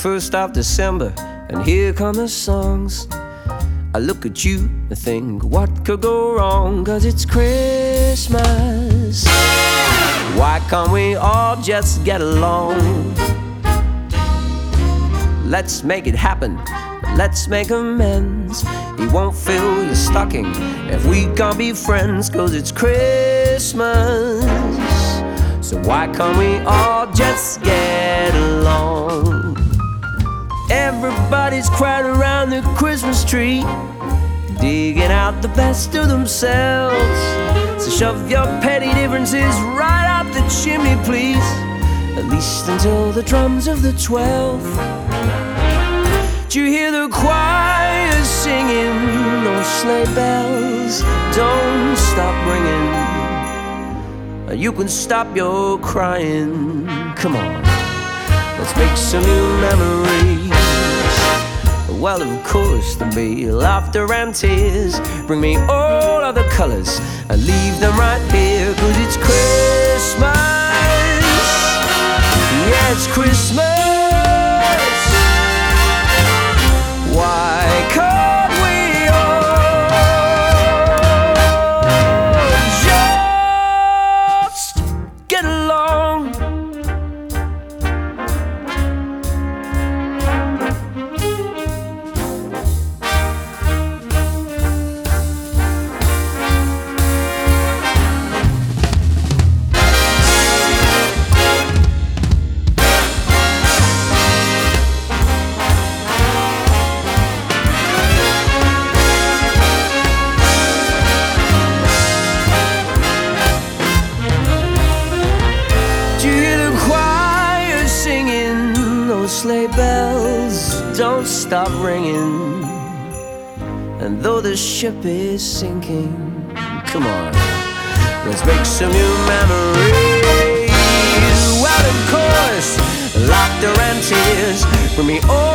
1st of December, and here come the songs. I look at you and think, what could go wrong? 'Cause it's Christmas. Why can't we all just get along? Let's make it happen, let's make amends. He won't fill your stocking if we can't be friends. 'Cause it's Christmas. So why can't we all just get along? Everybody's crowded around the Christmas tree, digging out the best of themselves. So shove your petty differences right out the chimney, please. At least until the drums of the 12. Do you hear the choir singing? Those sleigh bells don't stop ringing. You can stop your crying. Come on, let's make some new memories. Well, of course there'll be laughter and tears. Bring me all of the colors and leave them right here. 'Cause it's Christmas. Yeah, it's Christmas. Why can't we all just get along? Sleigh bells don't stop ringing. And though the ship is sinking, come on, let's make some new memories. Well, of course, laughter and tears. Bring me all